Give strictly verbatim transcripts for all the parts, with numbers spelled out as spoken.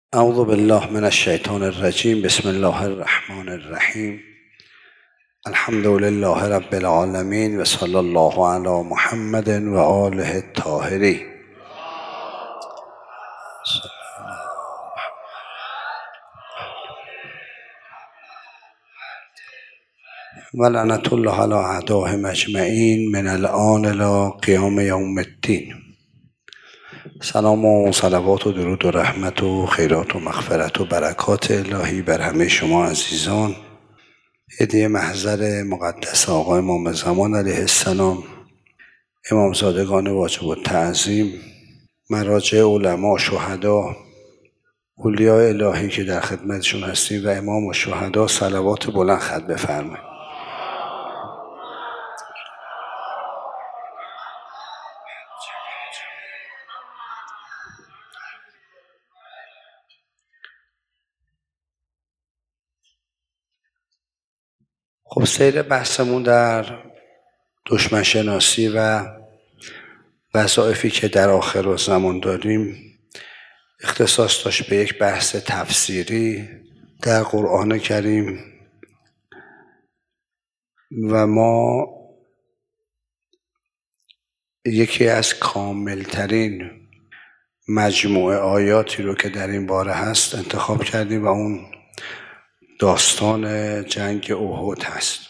اعوذ بالله من الشیطان الرجیم. بسم الله الرحمن الرحیم. الحمد لله رب العالمین و صلی الله علی محمد و آله الطاهرین. و لعنة الله علی اعدائهم اجمعین من الآن الی قیام یوم الدین. سلام و صلوات و درود و رحمت و خیرات و مغفرت و برکات الهی بر همه شما عزیزان، هدیه محضر مقدس آقا امام زمان علیه السلام، امامزادگان واجب التعظیم، مراجع علما، شهدا، اولیاء الهی که در خدمتشون هستیم و امام و شهدا صلوات بلند خط بفرمایید. خب سیر بحثمون در دشمن شناسی و وظایفی که در آخر زمان داریم اختصاص داشت به یک بحث تفسیری در قرآن کریم و ما یکی از کاملترین مجموعه آیاتی رو که در این باره هست انتخاب کردیم و اون داستان جنگ احد هست.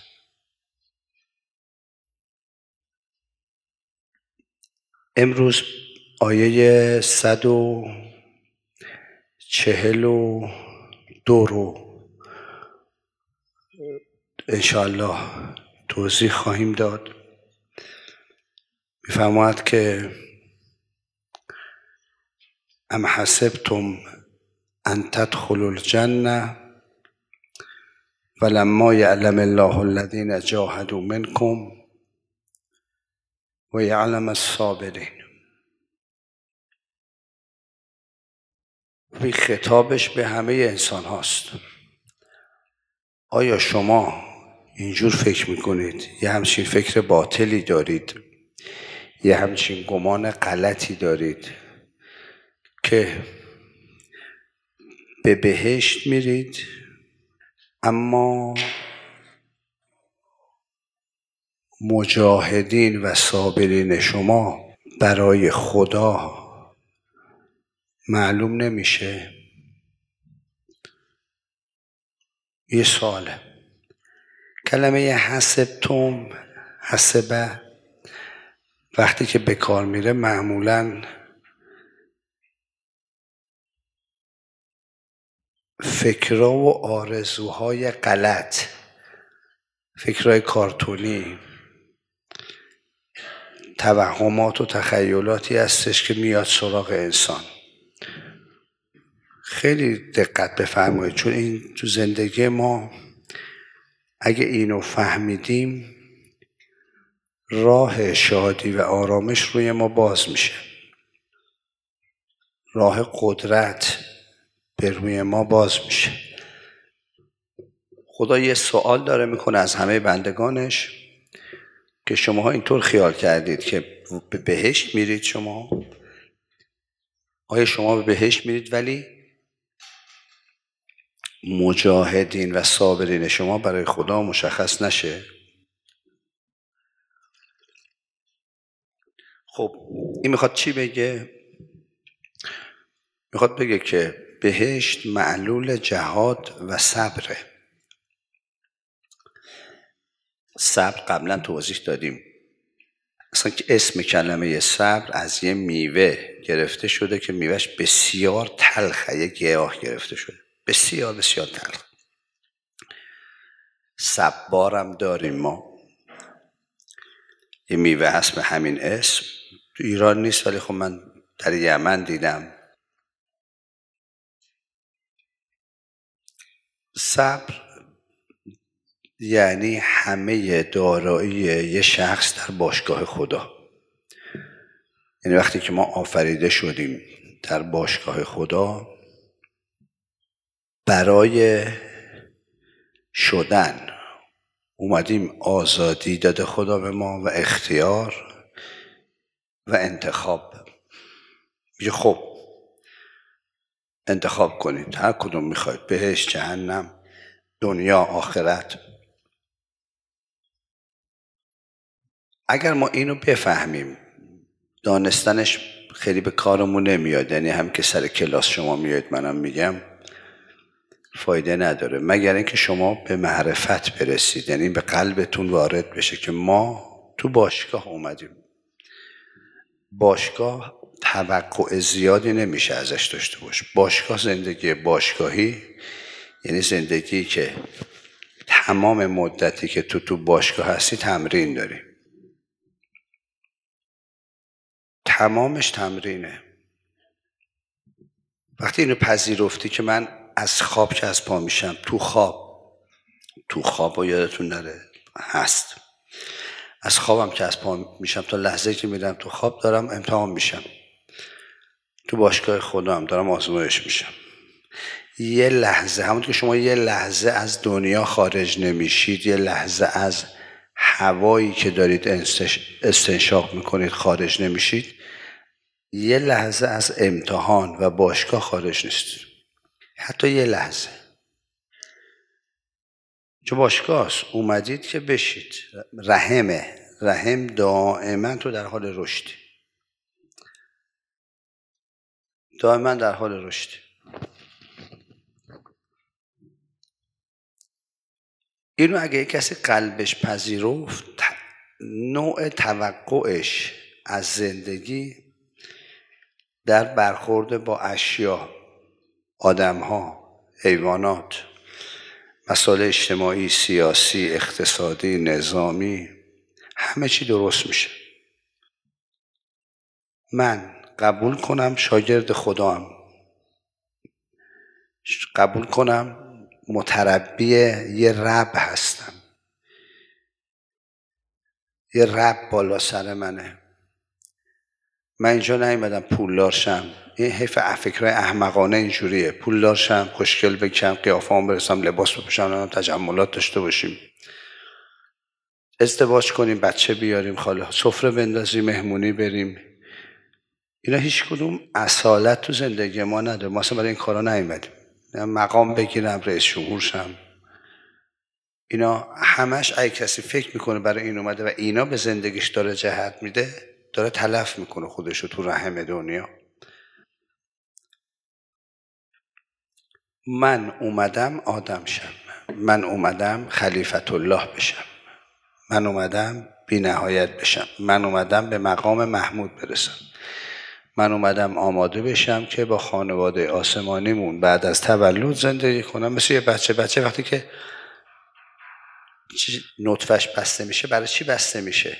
امروز آیه صد و چهل و دو رو انشاءالله توضیح خواهیم داد. می‌فرماید که ام حسبتم ان تدخلوا الجنة ولما یعلم الله الذین جاهدوا منکم و یعلم الصابرین. این خطابش به همه انسان هاست. آیا شما اینجور فکر میکنید؟ یه همچین فکر باطلی دارید؟ یه همچین گمان غلطی دارید که به بهشت میرید اما مجاهدین و صابرین شما برای خدا معلوم نمیشه؟ یه سواله. کلمه حسبتم، حسبه، وقتی که به کار میره معمولاً فکرها و آرزوهای غلط، فکرهای کارتونی، توهمات و تخیلاتی هستش که میاد سراغ انسان. خیلی دقت بفرمایید، چون این تو زندگی ما اگه اینو فهمیدیم راه شادی و آرامش روی ما باز میشه، راه قدرت به روی ما باز میشه. خدا یه سوال داره میکنه از همه بندگانش که شماها اینطور خیال کردید که به بهشت میرید. شما آیا شما به بهشت میرید ولی مجاهدین و صابرین شما برای خدا مشخص نشه؟ خب این میخواد چی بگه؟ میخواد بگه که بهشت معلول جهاد و صبره. صبر قبلا توضیح دادیم، اصلا که اسم کلمه صبر از یه میوه گرفته شده که میوهش بسیار تلخه، یه گیاه گرفته شده بسیار بسیار تلخ. صبارم داریم ما، یه میوه هست به همین اسم، تو ایران نیست ولی خب من در یمن دیدم. صبر یعنی همه دارایی یه شخص در باشگاه خدا. یعنی وقتی که ما آفریده شدیم در باشگاه خدا، برای شدن اومدیم، آزادی داده خدا به ما و اختیار و انتخاب. میگه خب انتخاب کنید هر کدوم میخواید، بهشت، جهنم، دنیا، آخرت. اگر ما اینو بفهمیم، دانستنش خیلی به کارمون نمیاد، یعنی هم که سر کلاس شما میاد منم میگم فایده نداره، مگر اینکه شما به معرفت برسید، یعنی به قلبتون وارد بشه که ما تو باشگاه اومدیم. باشگاه توقع زیادی نمیشه ازش داشته باش. باشگاه زندگی باشگاهی یعنی زندگی که تمام مدتی که تو تو باشگاه هستی تمرین داری، تمامش تمرینه. وقتی اینو پذیرفتی که من از خواب که از پا میشم، تو خواب تو خواب و یادتون نره هست، از خوابم که از پا میشم تا لحظه که میرم تو خواب دارم امتحان میشم، تو باشگاه خودم دارم آزمایش میشم. یه لحظه، همون که شما یه لحظه از دنیا خارج نمیشید، یه لحظه از هوایی که دارید استنشاق میکنید خارج نمیشید، یه لحظه از امتحان و باشگاه خارج نیست، حتی یه لحظه. چون باشگاه است، اومدید که بشید. رحمه، رحم دائما تو در حال رشدی، دائما در حال رشدی. اینو اگه کسی قلبش پذیرفت، نوع توقعش از زندگی در برخورد با اشیا، آدم‌ها، حیوانات، مسائل اجتماعی، سیاسی، اقتصادی، نظامی، همه چی درست میشه. من قبول کنم شاگرد خدام، قبول کنم متربی یه رب هستم، یه رب بالا سر منه. من اینجا نیومدم پولدار شم، این حیف فکرای احمقانه اینجوریه، پولدار شم، خوشگل بکنم، قیافه‌ام برسم، لباس بپوشم، تجملات داشته باشیم، ازدواج کنیم، بچه بیاریم، خاله سفره بندازیم، مهمونی بریم. اینا هیچ کدوم اصالت تو زندگی ما نداره. ما اصلا برای این کارا نیومدیم. مقام بگیرم، رئیس جمهور شم، اینا همش اگه کسی فکر میکنه برای این اومده و اینا به زندگیش داره جهت میده، داره تلف میکنه خودشو تو رحم دنیا. من اومدم آدم شم، من اومدم خلیفت الله بشم، من اومدم بی نهایت بشم، من اومدم به مقام محمود برسم، من اومدم آماده بشم که با خانواده آسمانیمون بعد از تولد زندگی کنم. مثل یه بچه بچه وقتی که نطفه‌اش بسته میشه، برای چی بسته میشه؟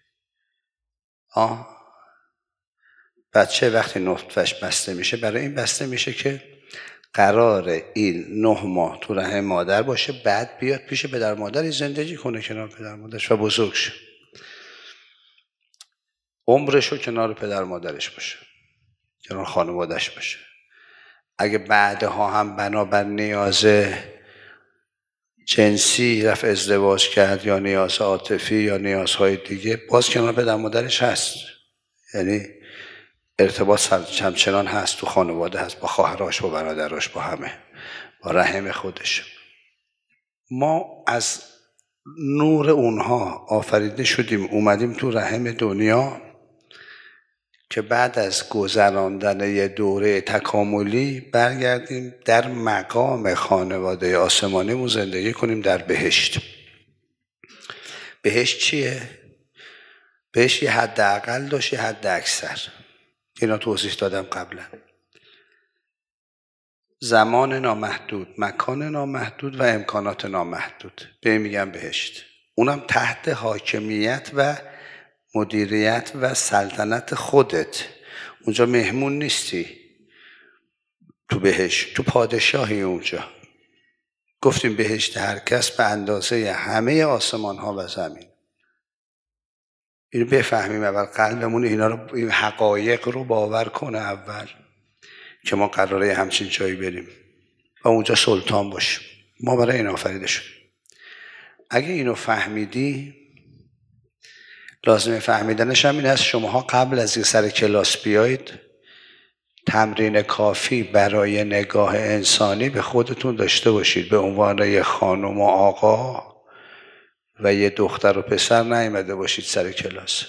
آه بچه وقتی نطفه‌اش بسته میشه برای این بسته میشه که قراره این نه ماه تو رحم مادر باشه، بعد بیاد پیش پدر مادری زندگی کنه، کنار پدر مادرش و بزرگ شه، عمرشو کنار پدر مادرش باشه، کنار خانوادهش باشه. اگه بعدها هم بنابر نیاز جنسی رفت ازدواج کرد یا نیاز عاطفی یا نیازهای دیگه، باز کنار پدر مادرش هست، یعنی ارتباط همچنان هست، تو خانواده هست، با خواهرش، با برادراش، با همه، با رحم خودش. ما از نور اونها آفریده شدیم، اومدیم تو رحم دنیا که بعد از گذراندن یه دوره تکاملی برگردیم در مقام خانواده آسمانیمون زندگی کنیم در بهشت. بهشت چیه؟ بهشت یه حد اقل داشت، یه حد اکثر. اینا توضیح دادم قبلا. زمان نامحدود، مکان نامحدود و امکانات نامحدود، به میگم بهشت. اونم تحت حاکمیت و مدیریت و سلطنت خودت. اونجا مهمون نیستی، تو بهشت تو پادشاهی. اونجا گفتیم بهشت هر کس به اندازه همه آسمان ها و زمین. اینو بفهمیم اول، قلبمون اینا رو، این حقایق رو باور کنه اول که ما قراره همچین جایی بریم و اونجا سلطان باشیم. ما برای این آفریده شدیم. اگه اینو فهمیدی، لازمه فهمیدنش هم این است شماها قبل از این سر کلاس بیایید تمرین کافی برای نگاه انسانی به خودتون داشته باشید. به عنوان یه خانم و آقا و یه دختر و پسر نیامده باشید سر کلاس.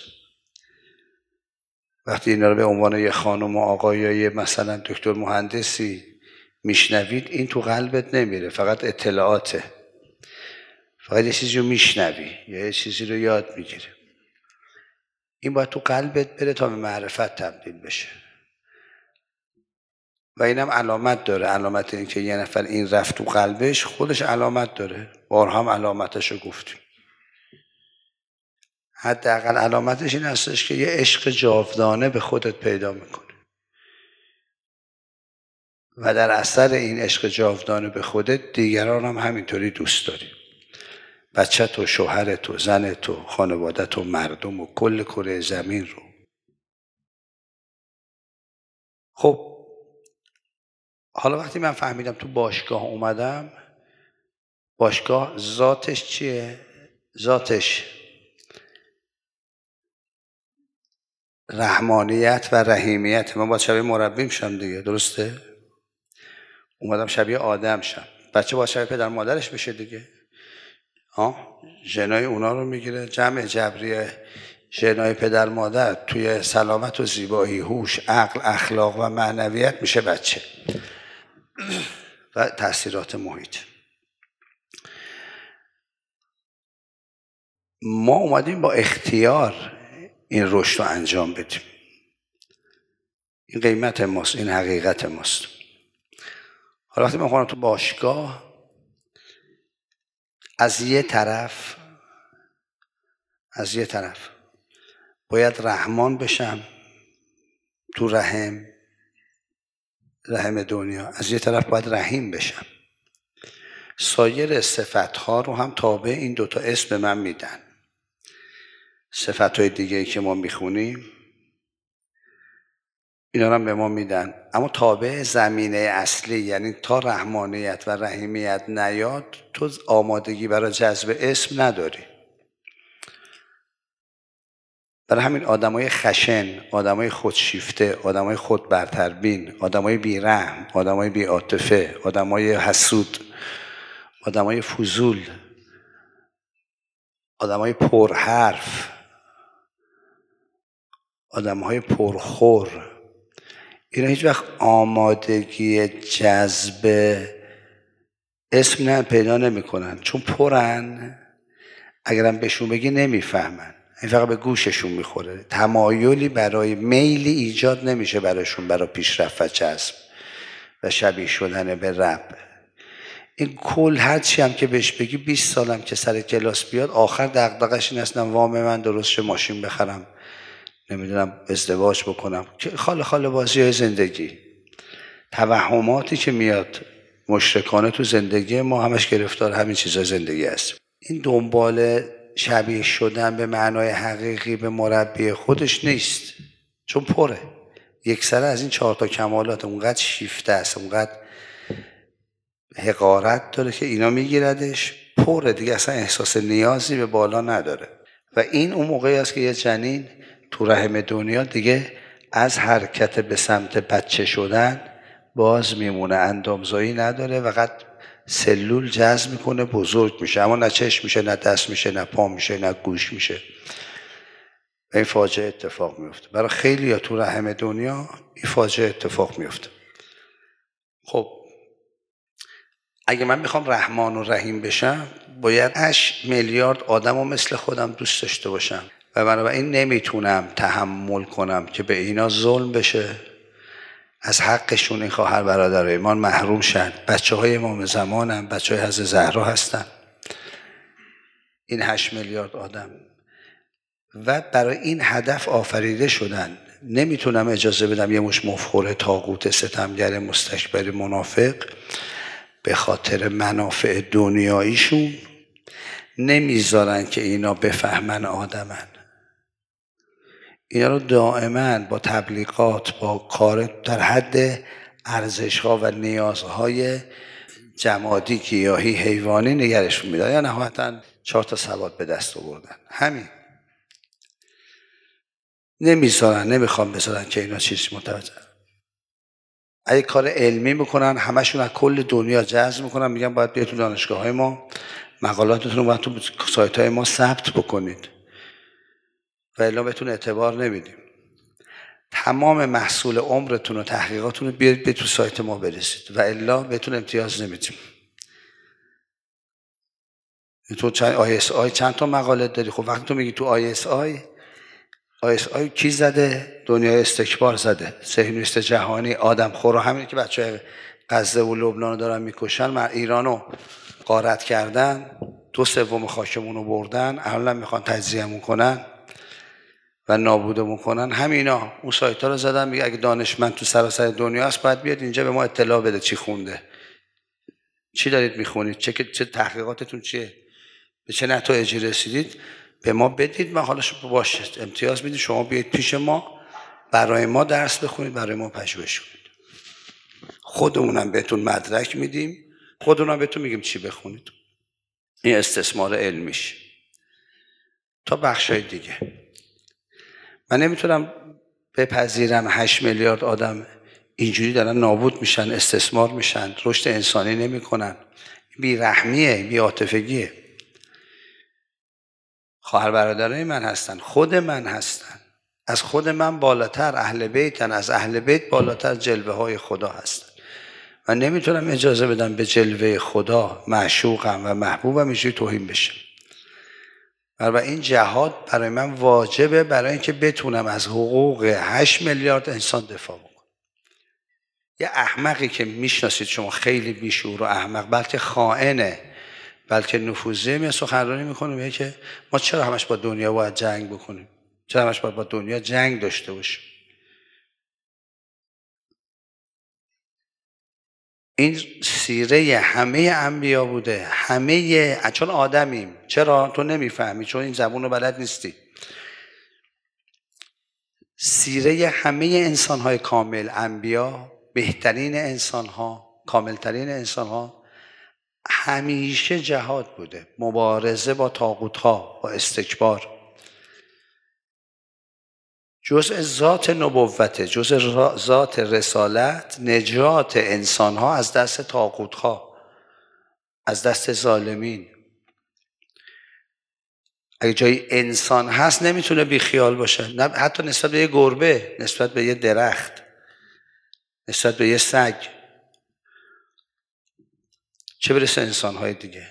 وقتی اینا رو به عنوان یه خانم و آقا یا یه مثلا دکتر مهندسی میشنوید، این تو قلبت نمیره، فقط اطلاعاته، فقط یه چیزی رو میشنوی یا یه چیزی رو یاد میگیری. این باید تو قلبت بره تا به معرفت تبدیل بشه. و اینم علامت داره. علامت این که یه نفر این رفت تو قلبش، خودش علامت داره. بارها هم علامتش رو گفتیم. حداقل علامتش این هستش که یه عشق جاودانه به خودت پیدا میکنه و در اثر این عشق جاودانه به خودت دیگران هم همینطوری دوست داری. بچه تو، شوهر تو، زن تو، خانواده تو، مردم و کل کره زمین رو. خب حالا وقتی من فهمیدم تو باشگاه اومدم، باشگاه ذاتش چیه؟ ذاتش رحمانیت و رحیمیت. من باید شبیه مربیم شم دیگه، درسته؟ اومدم شبیه آدم شم. بچه باید شبیه پدر مادرش بشه دیگه. آه ژنای اونا رو میگیره. جمع جبریه ژنای پدر مادر توی سلامت و زیبایی، هوش، عقل، اخلاق و معنویت میشه بچه و تأثیرات محیط. ما اومدیم با اختیار این رشد رو انجام بدیم. این قیمت ماست، این حقیقت ماست. حالا وقتی من خودم تو باشگاه، از یه طرف از یه طرف باید رحمان بشم تو رحم رحم دنیا، از یه طرف باید رحیم بشم. سایر صفتها رو هم تابع این دوتا اسم به من میدن. صفتهای دیگه که ما میخونیم اینا رو هم به ما میدن، اما تابع زمینه اصلی، یعنی تا رحمانیت و رحیمیت نیاد تو آمادگی برای جذب اسم نداری. برای همین آدمای خشن، آدمای خودشیفته، آدمای خود برتربین، آدمای بیرحم، آدمای بی‌عاطفه، آدمای حسود، آدمای فضول، آدمای پرحرف، آدمای پرخور، اینا هیچ وقت آمادگی جذب اسم نه پیدا نمی کنن، چون پرن. اگرم بهشون بگی نمیفهمن، این فقط به گوششون میخوره. تمایلی برای میلی ایجاد نمیشه براشون برای پیشرفت و جذب و شبیه شدن به رب. این کل هرچی هم که بهش بگی بیست سالم که سر کلاس بیاد، آخر دغدغش این است وام من درست شه، ماشین بخرم، نمیدونم ازدواج بکنم، که خاله خاله بازی های زندگی، توهماتی که میاد مشرکانه تو زندگی ما، همش گرفتار همین چیزای زندگی است. این دنبال شبیه شدن به معنای حقیقی به مربی خودش نیست، چون پره. یک سره از این چهار تا کمالات اونقدر شیفته است، اونقدر حقارت داره که اینا میگیردش، پره دیگه، اصلا احساس نیازی به بالا نداره. و این اون موقعی است که یه جنین تو رحم دنیا دیگه از حرکت به سمت بچه شدن باز میمونه، اندامزایی نداره، فقط سلول جذب میکنه، بزرگ میشه، اما نه چشم میشه، نه دست میشه، نه پا میشه، نه گوش میشه. و این فاجعه اتفاق میفته برای خیلی ها تو رحم دنیا. این فاجعه اتفاق میفته. خب اگه من میخوام رحمان و رحیم بشم، باید هشت میلیارد آدم رو مثل خودم دوست داشته باشم و بنابراین نمیتونم تحمل کنم که به اینا ظلم بشه، از حقشون این خواهر برادر ایمان محروم شن. بچه های امام زمانم، بچه های حضرت زهرا هستن این هشت میلیارد آدم، و برای این هدف آفریده شدن. نمیتونم اجازه بدم یه مش مفخور طاغوت ستمگر مستکبر منافق به خاطر منافع دنیاییشون نمیذارن که اینا بفهمن آدمن. اینا رو دائما با تبلیغات، با کار در حد ارزش‌ها و نیازهای جمادی، گیاهی، حیوانی نگرشون میدن، یا نهایتاً چهار تا سواد به دست آوردن. همین نمیذارن، نمیخوام بذارن که اینا چیزی متوجه. اگه کار علمی بکنن همشون از کل دنیا جذب میکنن، میگن باید بیاید تو دانشگاه های ما، مقالاتتون رو باید تو سایت های ما ثبت بکنید و الا بهتون اعتبار نمیدیم. تمام محصول عمرتون و تحقیقاتون رو بیارید به تو سایت ما برسید و الا بهتون امتیاز نمیدیم. تو چند آی اس آی چند تا مقاله داری؟ خب وقتی تو میگی تو آی اس آی، آی اس آی کی زده؟ دنیای استکبار زده، صهیونیست جهانی، آدمخور، همین که بچه‌های غزه و لبنان دارن میکشن، من ایرانو غارت کردن، دو سوم خاکمون رو بردن، الان میخوان تجزیه‌مون کنن و نابودمون کنن. همینا اون سایت ها رو زدن، میگه اگه دانشمند تو سراسر دنیا هست باید بیاد اینجا به ما اطلاع بده چی خونده، چی دارید میخونید، چه چه تحقیقاتتون چیه، به چه نتایجی رسیدید، به ما بدید، ما حالش باشه امتیاز میدید، شما بیاید پیش ما برای ما درس بخونید، برای ما پژوهش کنید، خودمونم بهتون مدرک میدیم، خودمونم بهتون میگیم چی بخونید. این استثمار علمیش. تا بخشای دیگه من نمیتونم بپذیرم هشت میلیارد آدم اینجوری دارن نابود میشن، استثمار میشن، رشد انسانی نمیکنن. بی‌رحمیه، بی‌عاطفگیه. خواهر برادرای من هستن، خود من هستن، از خود من بالاتر اهل بیتن، از اهل بیت بالاتر جلوه های خدا هستن. من نمیتونم اجازه بدم به جلوه خدا، معشوقم و محبوبم اینجوری توهین بشه. و این جهاد برای من واجبه، برای اینکه بتونم از حقوق هشت میلیارد انسان دفاع بکنم. یه احمقی که میشناسید شما، خیلی بیشعور و احمق، بلکه خائنه، بلکه نفوذی، می سخنرانی میکنه میگه که ما چرا همش با دنیا باید جنگ بکنیم، چرا همش باید با دنیا جنگ داشته باشیم. این سیره همه انبیا بوده، همه، چون آدمیم. چرا تو نمیفهمی؟ چون این زبون رو بلد نیستی. سیره همه انسان‌های کامل، انبیا، بهترین انسان‌ها، کاملترین انسان‌ها، همیشه جهاد بوده، مبارزه با طاغوت‌ها، با استکبار. جزء ذات نبوته، جزء ذات رسالت، نجات انسان‌ها از دست طاغوت‌ها، از دست ظالمین. اگه جای انسان هست نمیتونه بیخیال باشه، نه حتی نسبت به یه گربه، نسبت به یه درخت، نسبت به یه سگ، چه برسه انسان‌های دیگه.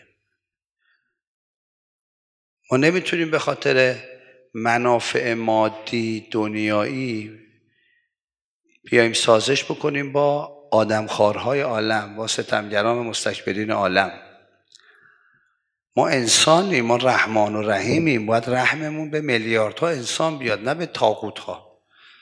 ما نمیتونیم به خاطر منافع مادی دنیایی بیایم سازش بکنیم با آدمخوارهای عالم، با ستمگران و مستکبرین عالم. ما انسانیم، ما رحمان و رحیمیم، باید رحممون به میلیاردها انسان بیاد، نه به طاغوت‌ها.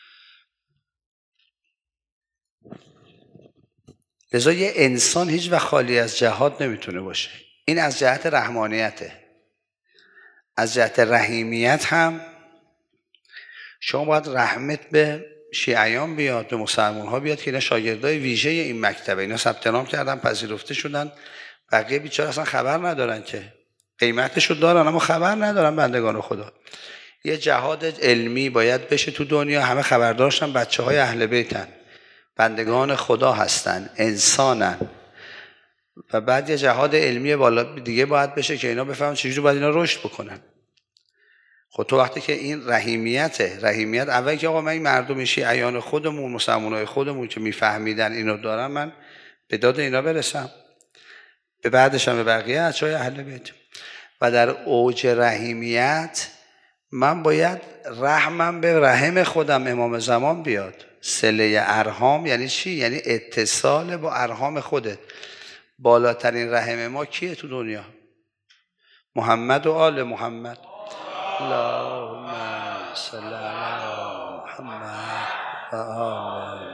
لذا یه انسان هیچ وقت خالی از جهاد نمیتونه باشه. این از جهت رحمانیته. از جهت رحیمیت هم شما باید رحمت به شیعیان بیاد، به مسلمان ها بیاد که اینا شاگردای ویژه این مکتبه، اینا ثبت نام کردن، پذیرفته شدن، بقیه بیچاره اصلا خبر ندارن، که قیمتشو دارن اما خبر ندارن. بندگان خدا، یه جهاد علمی باید بشه تو دنیا، همه خبردارشن بچه های اهل بیتن، بندگان خدا هستن، انسانن. و بعد یه جهاد علمی بالا دیگه باید بشه که اینا بفهمن چجوری باید اینا رشد بکنن. خب تو وقتی که این رحیمیته، رحیمیت اولی که آقا من این مردم شیعیان خودمون، مسلمانای خودمون که میفهمیدن اینو دارن، من به داد اینا برسم، به بعدش هم به بقیه بچه‌های اهل بیت. و در اوج رحیمیت من باید رحمم به رحم خودم، امام زمان بیاد. صله ارحام یعنی چی؟ یعنی اتصال با ارحام خودت. بالاترین رحم ما کیه تو دنیا؟ محمد و آل محمد. اللهم صل علی محمد و آل.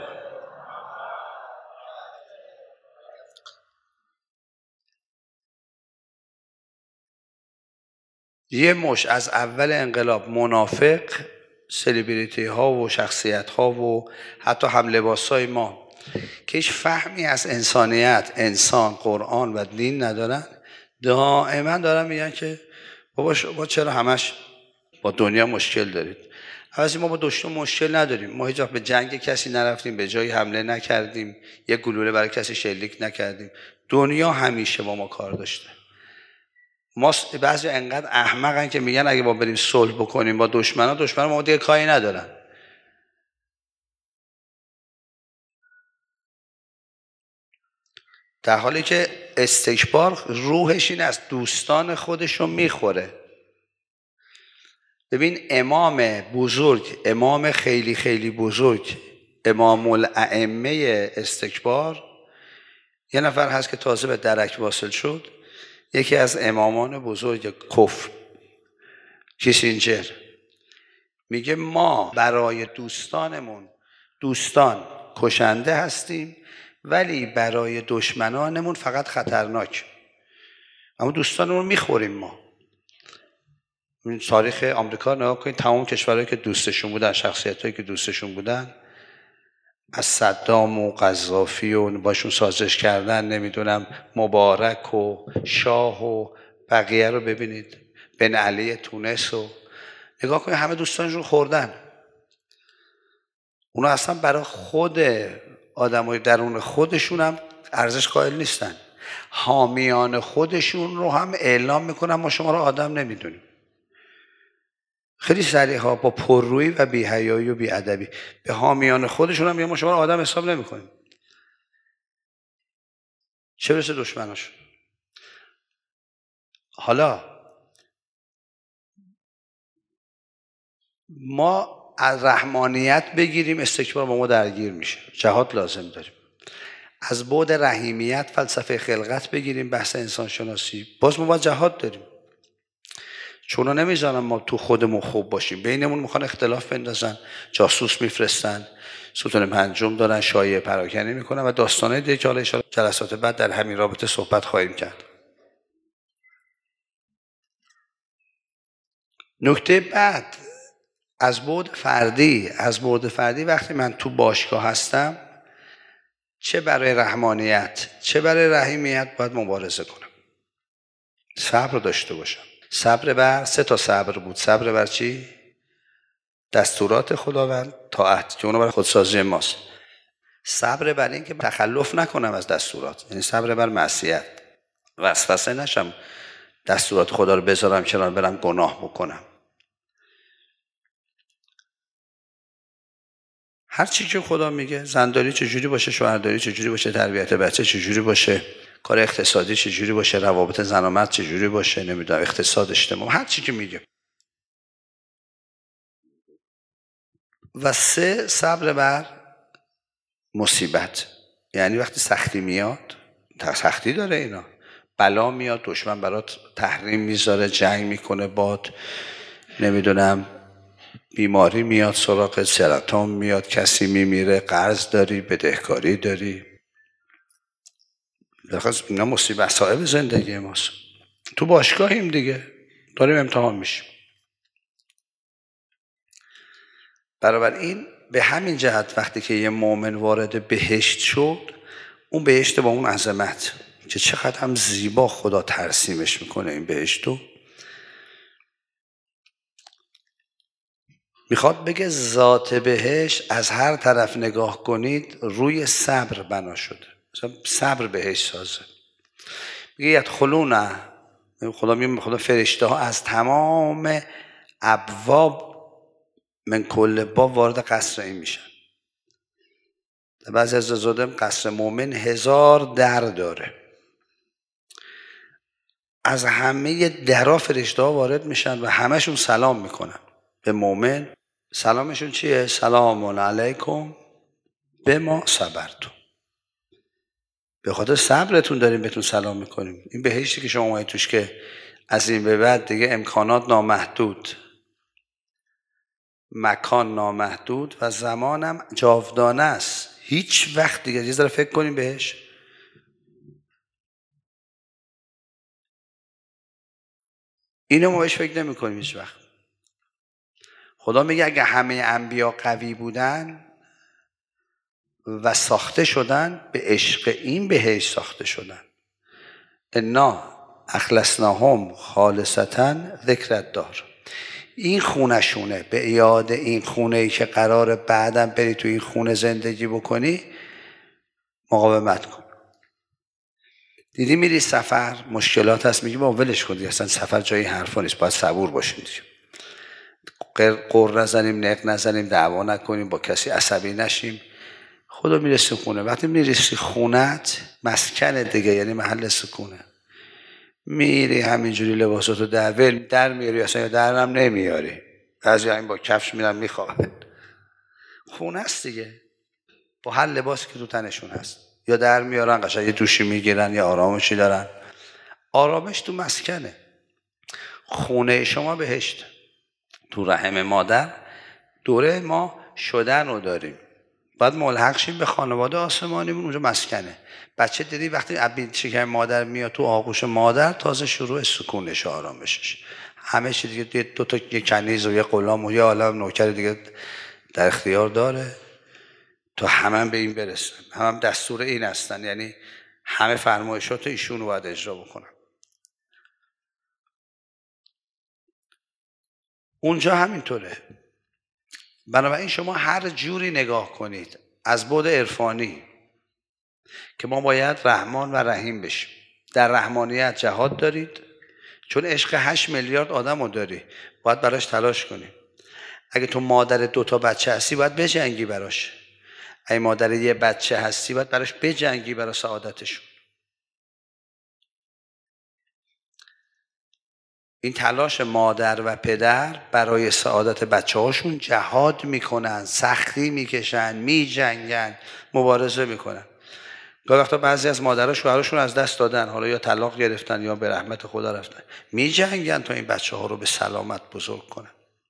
یه مش از اول انقلاب منافق، سلبریتی ها و شخصیت ها و حتی هم لباس های ما که هیچ فهمی از انسانیت، انسان، قرآن و دین ندارن، دائما دارن میگن که بابا شما چرا همش با دنیا مشکل دارید؟ حواسی ما با دشمن مشکل نداریم، ما هیچ وقت به جنگ کسی نرفتیم، به جایی حمله نکردیم، یک گلوله برای کسی شلیک نکردیم. دنیا همیشه با ما کار داشته. ما بعضی انقدر احمقن که میگن اگه ما بریم صلح بکنیم با دشمنا، دشمنا ما دیگه کاری ندارن. در حالی که استکبار روحش این است، دوستان خودشو میخوره. ببین امام بزرگ، امام خیلی خیلی بزرگ، امام الائمه استکبار، یه نفر هست که تازه به درک واصل شد، یکی از امامان بزرگ کفر، کیسینجر، میگه ما برای دوستانمون دوستان کشنده هستیم، ولی برای دشمنانمون فقط خطرناک. اما دوستانمون میخوریم. ما این تاریخ آمریکا نگاه کنید، تمام کشورهایی که دوستشون بودن، شخصیتایی که دوستشون بودن، از صدام و قذافی و باشون سازش کردن، نمیدونم مبارک و شاه و بقیه رو ببینید، بن علی تونس و نگاه کنید، همه دوستانشون خوردن. اونا اصلا برای خود آدمای درون خودشون هم ارزش قائل نیستن، حامیان خودشون رو هم اعلام میکنن ما شما رو آدم نمیدونیم. خیلی سریع ها، با پررویی و بی‌حیایی و بی‌ادبی به حامیان خودشون هم میگن ما شما رو آدم حساب نمیکنیم، چه برسه دشمناشون. حالا ما از رحمانیت بگیریم، استکبار با ما درگیر میشه، جهاد لازم داریم. از بعد رحیمیت، فلسفه خلقت بگیریم، بحث انسان شناسی، باز ما باید جهاد داریم. چون نمیذارن ما تو خودمون خوب باشیم، بینمون میخوان اختلاف بندازن، جاسوس میفرستن، ستون پنجم دارن، شایعه پراکنی میکنن و داستانه دیگه که حالا ان جلسات بعد در همین رابطه صحبت خواهیم کرد. نکته بعد، از بعد فردی، از بعد فردی وقتی من تو باشگاه هستم، چه برای رحمانیت چه برای رحیمیت باید مبارزه کنم، صبر داشته باشم. صبر بر سه تا صبر بود. صبر بر چی؟ دستورات خداوند، طاعت که اونو برای خودسازی ماست. صبر بر این که تخلف نکنم از دستورات، یعنی صبر بر معصیت، وسوسه نشم دستورات خدا رو بذارم کنار برم گناه بکنم. هر چی که خدا میگه، زنداری چجوری باشه، شوهرداری چجوری باشه، تربیت بچه چجوری باشه، کار اقتصادی چجوری باشه، روابط زن و مرد چجوری باشه، نمیدونم اقتصاد اجتماع، هر چی که میگه. و سه، صبر بر مصیبت، یعنی وقتی سختی میاد، سختی داره اینا، بلا میاد، دشمن برات تحریم میذاره، جنگ میکنه باد، نمیدونم بیماری میاد سراغ، سرطان میاد، کسی میمیره، قرض داری، بدهکاری داری، درخواست اینا مصیبت صاحب زندگی ماست. تو باشگاهیم دیگه، داریم امتحان میشیم. بنابراین به همین جهت وقتی که یه مؤمن وارد بهشت شد، اون بهشت با اون عظمت که چقدر هم زیبا خدا ترسیمش میکنه، این بهشتو میخواد بگه ذات بهشت از هر طرف نگاه کنید روی صبر بنا شده. مثلا صبر بهشت سازه. میگه یدخلون، خدا میگه خدا فرشته ها از تمام ابواب من کل باب وارد قصر این میشن. بعضی از زادم قصر مومن هزار در داره، از همه درها فرشته ها وارد میشن و همشون سلام میکنن به مومن. سلامشون چیه؟ سلام علیکم بما صبرتم، به خاطر صبرتون داریم بهتون سلام میکنیم. این بهشتی که شما اومدید توش که از این به بعد دیگه امکانات نامحدود، مکان نامحدود و زمانم جاودانه است، هیچ وقت دیگه. یه ذره فکر کنیم بهش. اینو ما بهش فکر نمی کنیم هیچ وقت. خدا میگه اگه همه انبیا قوی بودن و ساخته شدن، به عشق این بهشت ساخته شدن. انا اخلصناهم خالصتا ذکر الدار، این خونه شونه، به یاد این خونه ای که قراره بعدم بری تو این خونه زندگی بکنی مقاومت کن. دیدی میری سفر مشکلات هست، میگی با ولش کن دیگه، اصلا سفر جایی حرفا نیست، باید صبور باشیم دیگه، قر نزنیم، نق نزنیم، دعوا نکنیم، با کسی عصبی نشیم. خدا میرسی خونه. وقتی میرسی خونت مسکن دیگه، یعنی محل سکونه. میری همینجوری لباساتو در ول در میاری، اصلا یا درم نمیاری، بعضی همین با کفش میرن میخوابن. خونه است دیگه، با هر لباسی که تو تنشون هست، یا در میارن قشنگ یه دوشی میگیرن یا آرامشی دارن. آرامش تو مسکنه. خونه شما بهشت. تو رحم مادر دوره ما شدن رو داریم، باید ملحق شیم به خانواده آسمانیمون، اونجا مسکنه. بچه دیدی وقتی ابی شکم مادر میاد تو آغوش مادر، تازه شروع سکونش و آرامشش. همه چی دیگه، دو تا یه کنیز و یه غلام و یه عالم نوکر دیگه در اختیار داره تا همه هم به این برسن. همه هم دستور این هستن، یعنی همه فرمایشات ایشون رو باید اجرا بکنن. اونجا همینطوره. بنابراین شما هر جوری نگاه کنید از بعد عرفانی که ما باید رحمان و رحیم بشیم. در رحمانیت جهاد دارید، چون عشق هشت میلیارد آدم رو داری، باید براش تلاش کنیم. اگه تو مادر دوتا بچه هستی باید بجنگی براش. اگه مادر یه بچه هستی باید براش بجنگی برای سعادتشون. این تلاش مادر و پدر برای سعادت بچه هاشون جهاد میکنن، سختی میکشن، میجنگن، مبارزه میکنن. گاهی وقتا بعضی از مادرها شوهرشون از دست دادن، حالا یا طلاق گرفتن یا به رحمت خدا رفتن، میجنگن تا این بچه ها رو به سلامت بزرگ کنن.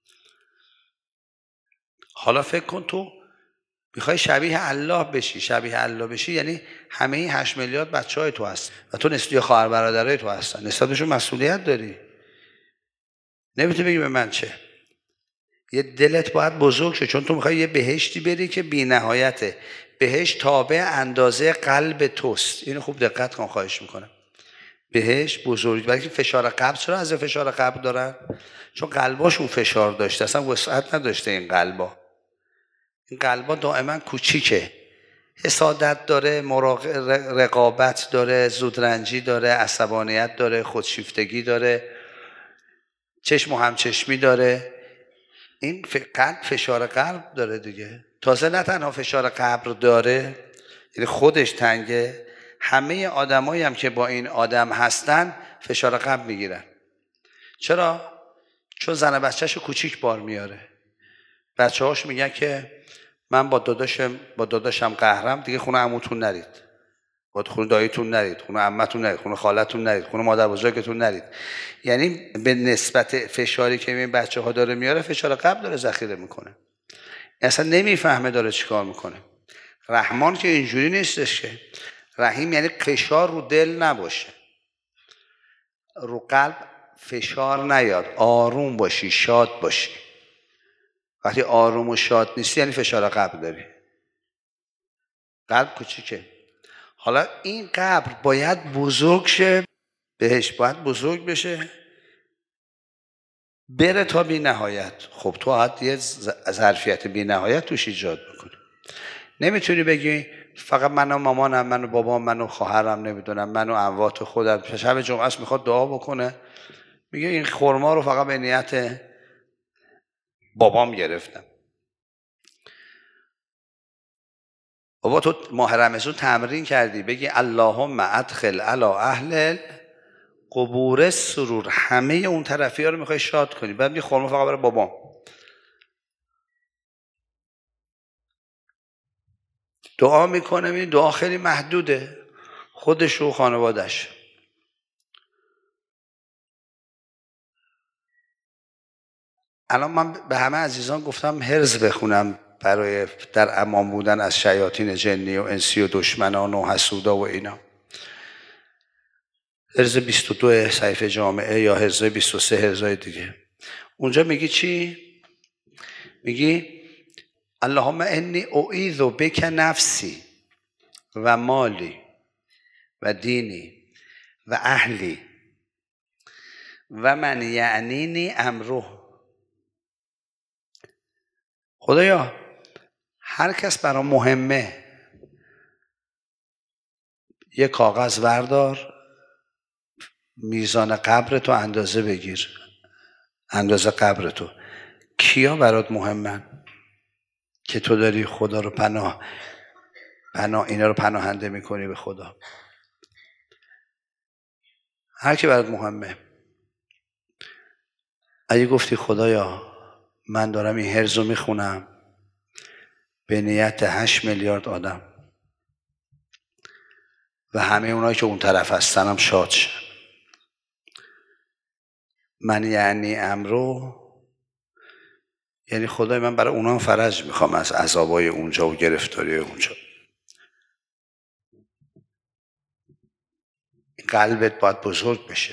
حالا فکر کن تو میخوای شبیه الله بشی. شبیه الله بشی یعنی همه این هشت میلیارد بچه های تو هست و تو نسبت یا خواهر برادرای تو هستن، نسبتشون مسئولیت داری. نمیتونی بگی به من چه. یه دلت باید بزرگ شه، چون تو میخوای یه بهشتی بری که بی نهایته. بهشت تابع اندازه قلب توست. اینو خوب دقت کن، خواهش میکنم. بهشت بزرگ، بلکه فشار قلب. چرا از فشار قلب دارن؟ چون قلباشون فشار داشته، اصلا وسعت نداشته این قلبا. این قلبا دائما کوچیکه، حسادت داره، رقابت داره، زودرنجی داره، عصبانیت داره، خودشیفتگی داره، چشم و همچشمی داره. این قلب فشار قلب داره دیگه. تازه نه تنها فشار قلب داره، یعنی خودش تنگه، همه آدمایی هم که با این آدم هستن فشار قلب میگیرن. چرا؟ چون زن بچه‌شو کوچیک بار میاره. بچه‌هاش میگن که من با داداشم با داداشم قهرم، دیگه خونه عموتون نرید، با خونه داییتون نرید، خونه عمتون نرید، خونه خالتون نرید، خونه مادر بزرگتون نرید. یعنی به نسبت فشاری که این بچه‌ها داره میاره، فشار قلب داره ذخیره میکنه. اصلا نمیفهمه داره چیکار میکنه. رحمان که اینجوری نیستش که. رحیم یعنی فشار رو دل نباشه، رو قلب فشار نیاد، آروم باشی، شاد باشی. وقتی آروم و شاد نیستی یعنی فشار قلب داری. قلب کوچیکه. حالا این قبر باید بزرگ شه، بهش باید بزرگ بشه، بره تا بی نهایت. خب تو باید یه ظرفیت بی نهایت توش ایجاد بکنی. نمیتونی بگی فقط من و مامانم، من و بابام، من و خواهرم، نمیدونم من و اموات خودم. شب جمعه است میخواد دعا بکنه، میگه این خرما رو فقط به نیت بابام گرفتم. بابا تو ماه رمضان تمرین کردی بگی اللهم ادخل علی اهل قبور سرور، همه اون طرفی ها رو میخوای شاد کنی، بعد میگی خرما فقط برای بابام. دعا میکنه، این دعا خیلی محدوده، خودش و خانوادش. الان من به همه عزیزان گفتم حرز بخونم برای در امان بودن از شیاطین جنی و انسی و دشمنان و حسودا و اینا. حرز بیست و دو صحیفه جامعه یا حرز بیست و سه حرزای دیگه. اونجا میگی چی؟ میگی اللهم انی اعیذ بک نفسی و مالی و دینی و اهلی و من یعنینی امره خدایا هر کس برای مهمه یه کاغذ وردار، میزان قبر تو اندازه بگیر، اندازه قبر تو. کیا برات مهمن که تو داری خدا رو پناه پناه اینا رو پناهنده میکنی به خدا؟ هر کی برات مهمه. اگه گفتی خدایا من دارم این هرز رو میخونم به نیت هشت میلیارد آدم و همه اونایی که اون طرف هستنم شاد شن، من یعنی امرو، یعنی خدای من برای اونا فرج میخوام از عذابای اونجا و گرفتاری اونجا. قلبت باید بزرگ بشه.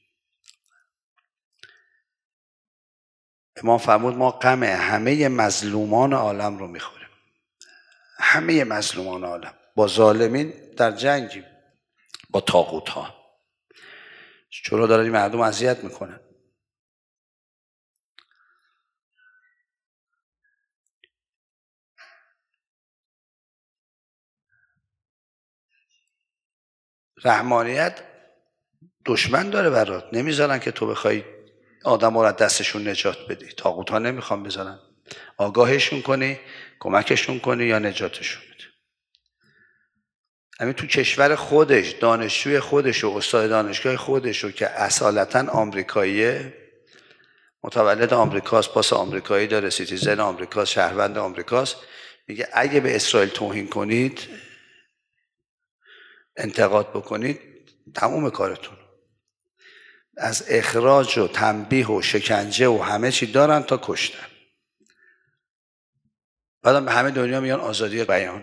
امام فرمود ما غم همه مظلومان عالم رو میخوریم. همه مظلومان عالم. با ظالمین در جنگیم، با طاغوت ها. چرا دارن این مردم اذیت میکنن؟ رحمانیت دشمن داره برات، نمیذارن که تو بخوای آدم رو از دستشون نجات بدی. طاغوت ها نمیخوان بذارن، آگاهشون کنی، کمکشون کنی یا نجاتشون بدی. همین تو کشور خودش، دانشجوی خودش و استاد دانشگاه خودش رو که اصالتا آمریکاییه، متولد آمریکاست، پاس آمریکایی داره، سیتیزن آمریکاست، شهروند آمریکاست، میگه اگه به اسرائیل توهین کنید، انتقاد بکنید، تموم کارتون. از اخراج و تنبیه و شکنجه و همه چی دارن تا کشتن. بعدم به همه دنیا میان آزادی بیان.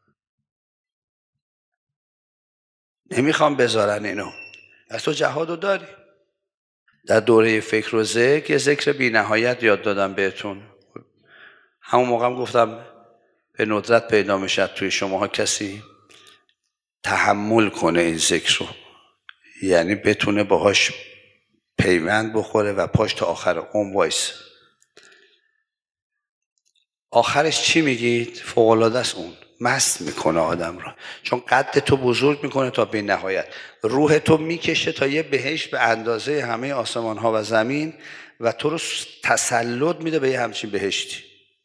نمیخوام بذارن اینو. از تو جهادو داری. در دوره فکر و ذکر یه ذکر بی نهایت یاد دادم بهتون. همون موقع هم گفتم به ندرت پیدا میشد توی شماها کسی تحمل کنه این ذکر رو، یعنی بتونه باهاش پیوند بخوره و پاش تا آخر عمر وایس. آخرش چی میگید؟ فوق‌العاده است. اون مست میکنه آدم رو، چون قد تو بزرگ میکنه تا به نهایت. روح تو میکشه تا یه بهشت به اندازه همه آسمان ها و زمین و تو رو تسلط میده به یه همچین بهشتی.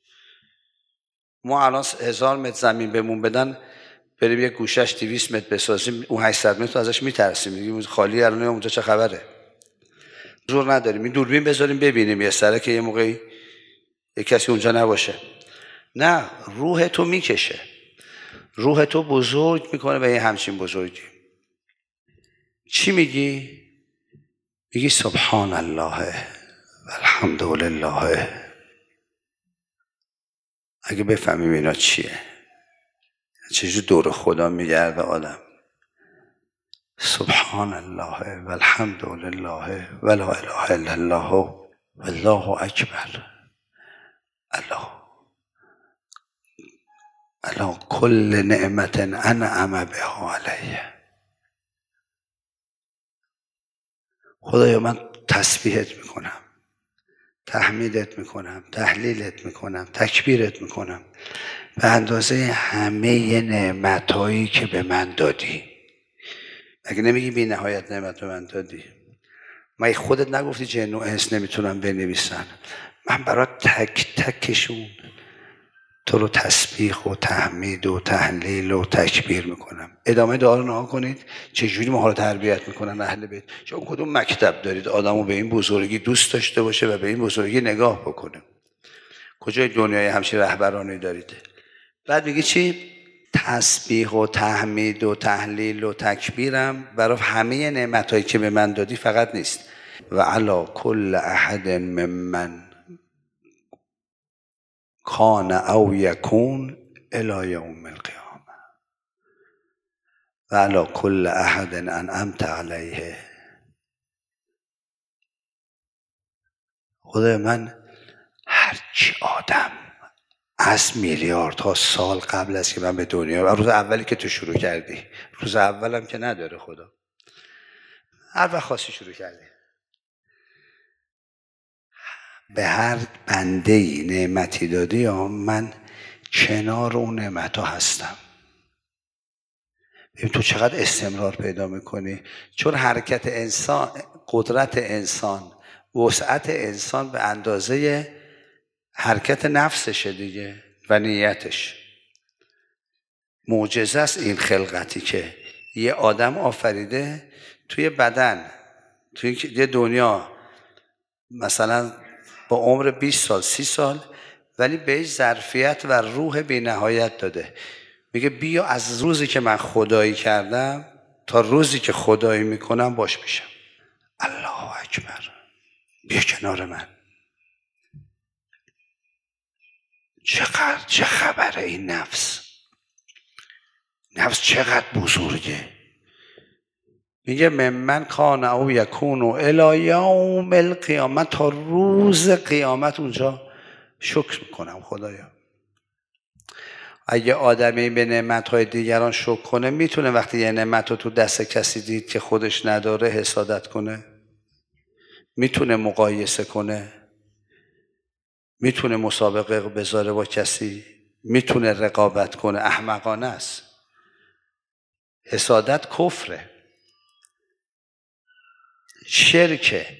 ما الان هزار متر زمین بهمون بدن، بریم یه گوشش دویست متر بسازیم، اون هشتصد متر ازش میترسیم، میگیم خالی الان اونجا چه خبره. زور نداریم این دوربین بذاریم ببینیم یه سره که یه موقعی یه کسی اونجا نباشه. نه، روح تو میکشه، روح تو بزرگ میکنه به یه همچین بزرگی. چی میگی؟ میگی سبحان الله والحمد لله. اگه بفهمیم اینا چیه، چجور دور خدا میگرده آدم. سبحان الله والحمد لله ولا اله الا الله والله اکبر. الله الله کل نعمت انعم بها علیه. خدایا من تسبیحت میکنم، تحمیدت میکنم، تحلیلت میکنم، تکبیرت میکنم به اندازه همه نعمتهایی که به من دادی. اگه نمیگی بی نهایت نعمت به من دادی، مگه خودت نگفتی جن و انس نمیتونن بنویسن؟ من برای تک تکشون تو رو تسبیح و تحمید و تحلیل و تکبیر میکنم. ادامه دعا رو نها کنید چجوری ما رو تربیت میکنن اهل بیت. شما کدوم مکتب دارید آدمو به این بزرگی دوست داشته باشه و به این بزرگی نگاه بکنه؟ کجای دنیای همچین رهبرانی دارید؟ بعد میگی چی؟ تسبیح و تحمید و تحلیل و تکبیرم برای همه نعمتایی که به من دادی فقط نیست. و علی کل احد ممن کان او یکون الی یوم القیامه و علی کل احد انعمت علیه. خدای من هرچی آدم از میلیاردها سال قبل از که من به دنیا، و روز اولی که تو شروع کردی، روز اولم که نداره خدا، هر وقت خواستی شروع کردی، به هر بنده ای نعمتی دادی یا من کنار اون نعمت ها هستم. ببین تو چقدر استمرار پیدا میکنی، چون حرکت انسان، قدرت انسان، وسعت انسان به اندازه حرکت نفسشه دیگه و نیتش. معجزه است این خلقتی که یه آدم آفریده توی بدن، توی یه دنیا مثلا با عمر بیست سال سی سال، ولی بهش ظرفیت و روح بی نهایت داده. میگه بیا از روزی که من خدایی کردم تا روزی که خدایی میکنم باش میشم. الله اکبر، بیا کنار من. چقدر چه خبره این نفس؟ نفس چقدر بزرگه. میگه ممن کان او یکون الی یوم القیامه، تا روز قیامت اونجا شکر میکنم خدایا. اگه آدمی به نعمتهای دیگران شکر کنه، میتونه وقتی یه نعمت رو تو دست کسی دید که خودش نداره حسادت کنه؟ میتونه مقایسه کنه؟ میتونه مسابقه بذاره با کسی؟ میتونه رقابت کنه؟ احمقانه است. حسادت کفره، شرکه،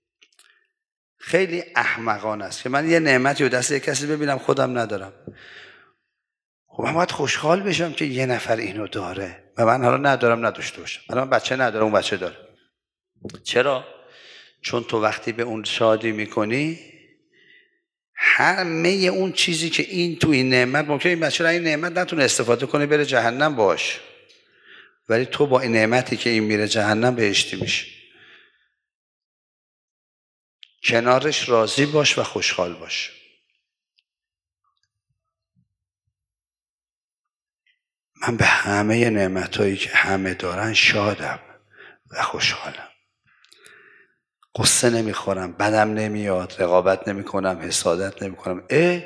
خیلی احمقانه است که من یه نعمتی رو دست یک کسی ببینم خودم ندارم. خب من باید خوشحال بشم که یه نفر اینو داره و من حالا ندارم نداشته باشم. من بچه ندارم اون بچه داره. چرا؟ چون تو وقتی به اون شادی میکنی، همه اون چیزی که این تو این نعمت، ممکنه این بچه را این نعمت نتونه استفاده کنه بره جهنم باش، ولی تو با این نعمتی که این میره جهنم بهشتی میشی. کنارش راضی باش و خوشحال باش. من به همه نعمتایی که همه دارن شادم و خوشحالم. قصه نمیخورم، بدم نمیاد، رقابت نمیکنم، حسادت نمیکنم. اه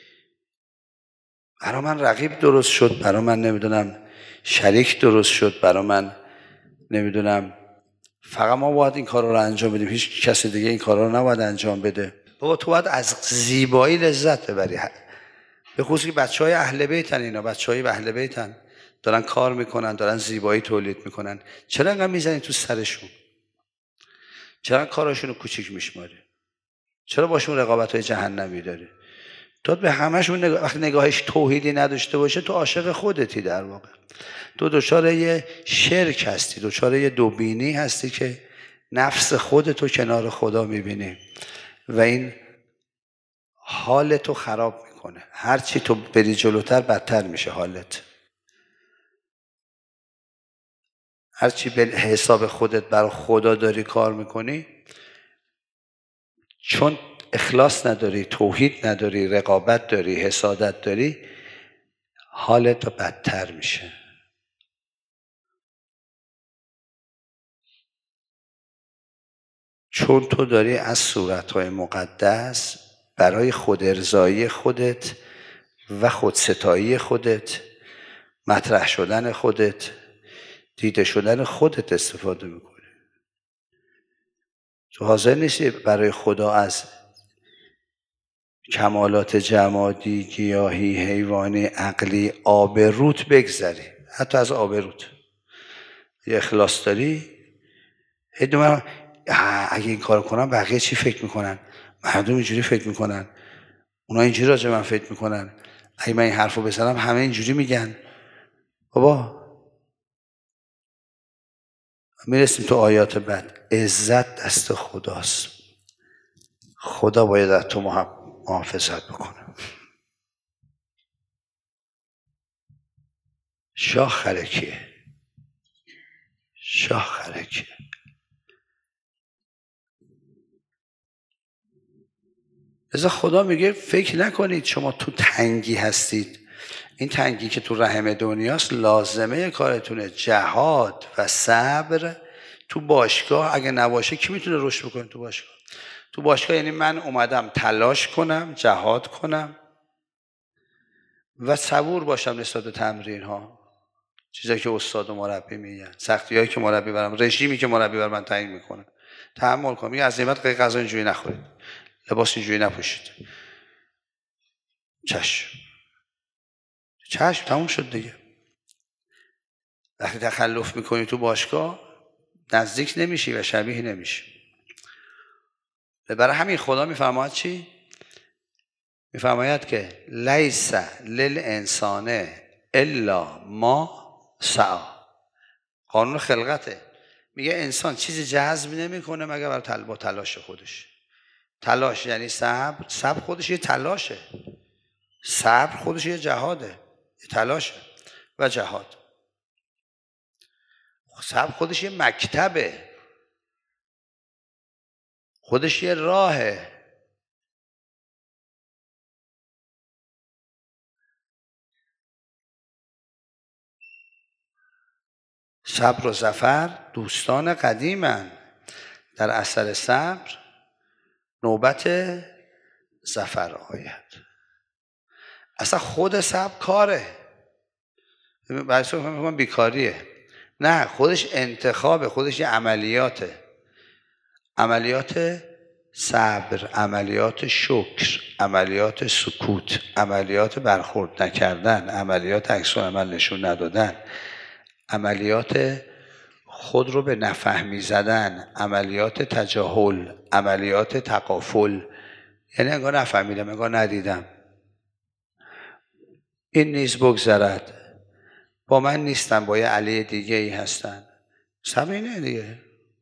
برای من رقیب درست شد، برای من نمیدونم شریک درست شد، برای من نمیدونم فقط ما باید این کار رو انجام بدیم، هیچ کسی دیگه این کار رو نباید انجام بده. بابا تو باید از زیبایی لذت ببری. به خصوصی که بچه های اهل بیتن، اینا بچه های اهل بیتن، دارن کار میکنن، دارن زیبایی تولید میکنن. چرا انقدر میزنی تو سرشون؟ چرا کاراشون رو کوچیک میشماری؟ چرا باشون رقابت های جهنمی داری؟ تو به همشون نگاه... وقتی نگاهش توحیدی نداشته باشه، تو عاشق خودتی در واقع. تو دچار یه شرک هستی، دچار یه دوبینی هستی که نفس خودتو کنار خدا میبینی و این حالتو خراب میکنه. هرچی تو بری جلوتر بدتر میشه حالت. هرچی به حساب خودت برای خدا داری کار میکنی، چون اخلاص نداری، توحید نداری، رقابت داری، حسادت داری، حالت بدتر میشه. چون تو داری از صورتهای مقدس برای خود ارضایی خودت و خودستایی خودت، مطرح شدن خودت، دیده شدن خودت استفاده میکنی. تو حاضر نیستی برای خدا از کمالات جمادی، گیاهی، حیوانی، عقلی، آبروت بگذری. حتی از آبروت یه اخلاص داری، هی من اگه این کار کنم بقیه چی فکر میکنن؟ مردم اینجوری فکر میکنن، اونا اینجوری راجع من فکر میکنن، اگه من این حرفو بزنم همه اینجوری میگن. بابا میرسیم تو آیات بعد. عزت دست خداست، خدا باید از تو محافظت بکنه. شاه خرکیه، شاه خرکیه. ازا خدا میگه فکر نکنید شما تو تنگی هستید. این تنگی که تو رحم دنیاست لازمه کارتونه. جهاد و صبر تو باشگاه اگه نباشه کی میتونه رشد بکنه تو باشگاه؟ تو باشگاه یعنی من اومدم تلاش کنم، جهاد کنم و صبور باشم نسبت به تمرین ها، چیزایی که استاد و مربی میگن، سختیایی که مربی برام، رژیمی که مربی بر من تعیین میکنه، تحمل کنم. میگه از این بعد غذا اینجوری نخورید، لباس اینجوری نپوشید. چشم چشم تموم شد دیگه. وقتی تخلف میکنی تو باشگاه نزدیک نمیشی و شبیه نمیشی. برای همین خدا میفرماید چی؟ میفرماید که لیس للانسان الا ما سعی. قانون خلقته، میگه انسان چیزی جذب نمیکنه مگر برای تل... با تلاش خودش. تلاش یعنی صبر، صبر خودش یه تلاشه، صبر خودش یه جهاده، یه تلاشه و جهاد. صبر خودش یه مکتبه، خودش یه راهه. صبر و ظفر دوستان قدیمن. در اثر صبر نوبت ظفر آید. اصلا خود صبر کاره، برای صبر میگم بیکاریه. نه، خودش انتخابه، خودش یه عملیاته. عملیات صبر، عملیات شکر، عملیات سکوت، عملیات برخورد نکردن، عملیات عکس العمل نشون ندادن، عملیات خود رو به نفهمی زدن، عملیات تجاهل، عملیات تقافل. یعنی انگار نفهمیدم، انگار ندیدم، این نیز بگذرد، با من نیستن، با یه علی دیگه ای هستن. صبر اینه دیگه.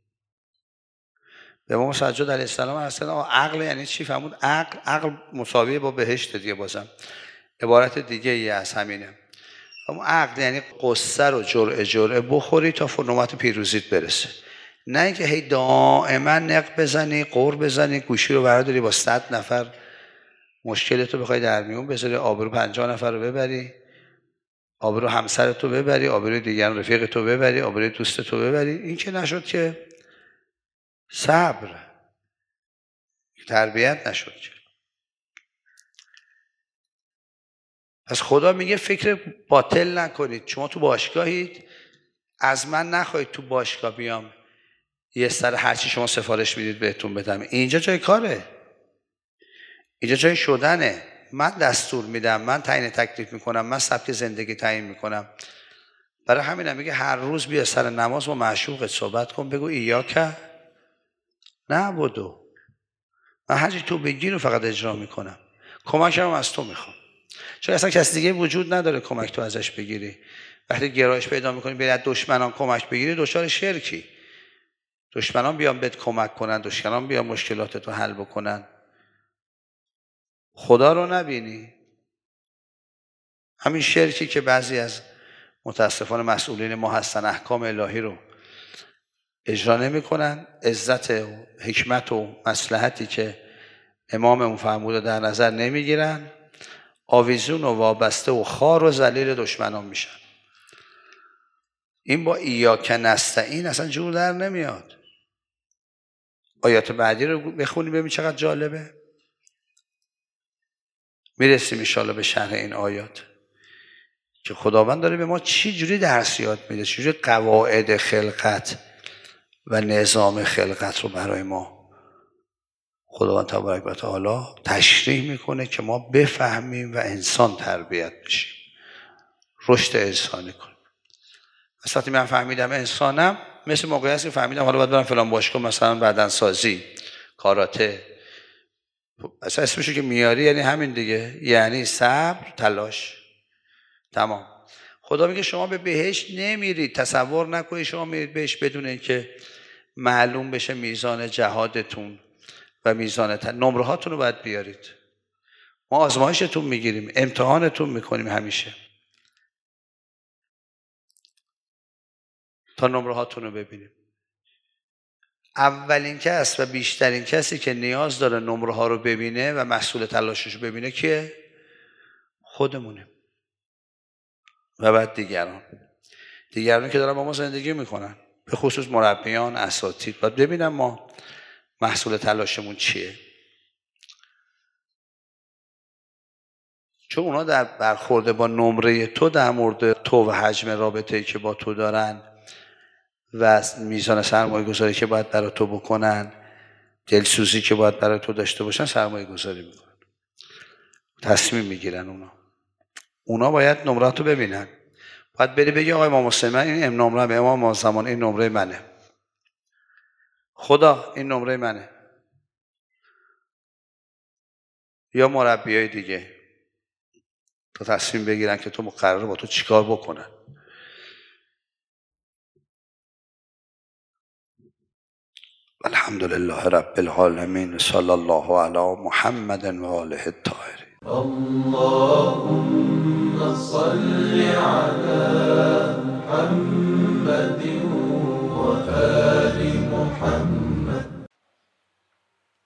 به امام سجاد علیه السلام اصلا عقل یعنی چی فرمود؟ عقل عقل مساویه با بهشت دیگه. بازم عبارت دیگه ای از همینه. اما عقل یعنی قصه رو جرعه جرعه بخوری تا نوبت پیروزیت برسه، نه اینکه هی دائما نق بزنی، قور بزنی، گوشی رو برداری با صد نفر مشکلتو بخوای در میون بذاری، آبرو پنجاه نفر رو ببری، آبرو همسرتو ببری، آبرو دیگران رفیقتو ببری، آبرو دوستتو ببری. این که نشد که صبر، تربیت نشد که. پس خدا میگه فکر باطل نکنید. شما تو باشگاهید، از من نخواهید تو باشگاه بیام یه سر هرچی شما سفارش میدید بهتون بدم. اینجا جای کاره، اینجا جای شدنه. من دستور میدم، من تعیین تکلیف میکنم، من سبک زندگی تعیین میکنم. برای همینم میگه هر روز بیا سر نماز با معشوقت صحبت کن، بگو ایاک نعبدو، من هرچی تو بگی رو فقط اجرا میکنم، کمکم از تو میخوام. چون اصلا کسی دیگه وجود نداره کمک تو ازش بگیری. وقتی گرایش پیدا میکنی بری از دشمنان کمک بگیری، دچار شرکی. دشمنان بیان بهت کمک کنن، دشمنان بیان مشکلات رو حل بکنن، خدا رو نبینی. همین شرکی که بعضی از متاسفانه مسئولین ما هستن، احکام الهی رو اجرا نمی کنن، عزت و حکمت و مصلحتی که اماممون فرموده در نظر نمی گیرن، آویزون و وابسته و خار و ذلیل دشمنان میشن. این با ایاک نستعین اصلا جور در نمیاد. آیات بعدی رو بخونی ببین چقدر جالبه. میرسیم انشاءالله به شرح این آیات که خداوند داره به ما چی جوری درس یاد میده، چی جوری قواعد خلقت و نظام خلقت رو برای ما خداوند تبارک و تعالی تشریح میکنه که ما بفهمیم و انسان تربیت بشیم، رشد انسانی کنیم. از وقتی من فهمیدم انسانم، مثل موقعی هست که فهمیدم حالا باید برم فلان باشگاه، مثلا بدنسازی، کاراته، اصلا اسمشو که میاری یعنی همین دیگه، یعنی صبر، تلاش، تمام. خدا میگه شما به بهشت نمیرید، تصور نکنید شما میرید بهشت بدون اینکه معلوم بشه میزان جهادتون و میزان ت... نمره هاتون رو باید بیارید. ما آزمایشتون میگیریم، امتحانتون میکنیم همیشه تا نمره هاتون رو ببینیم. اولین کس و بیشترین کسی که نیاز داره نمره ها رو ببینه و مسئول تلاشش رو ببینه کیه؟ خودمونه و بعد دیگران. دیگران که دارن با ما زندگی میکنن، به خصوص مربیان، اساتید، باید ببینم ما محصول تلاشمون چیه. چون اونا در برخورد با نمره تو در مورد تو و حجم رابطه‌ای که با تو دارن و میزان سرمایه گذاری که باید برای تو بکنن دلسوزی که باید برای تو داشته باشن سرمایه گذاری میکنن، تصمیم میگیرن. اونا اونا باید نمراتو ببینن. باید بری بگی آقای امام حسین من این نمره امام زمان این نمره منه، خدا این نمره منه. یا مربیای دیگه تو تصمیم بگیرن که تو مقرره با تو چیکار بکنن. الحمدلله رب العالمین، صلی الله علی محمد و آله الطاهرین. اللهم صل على محمد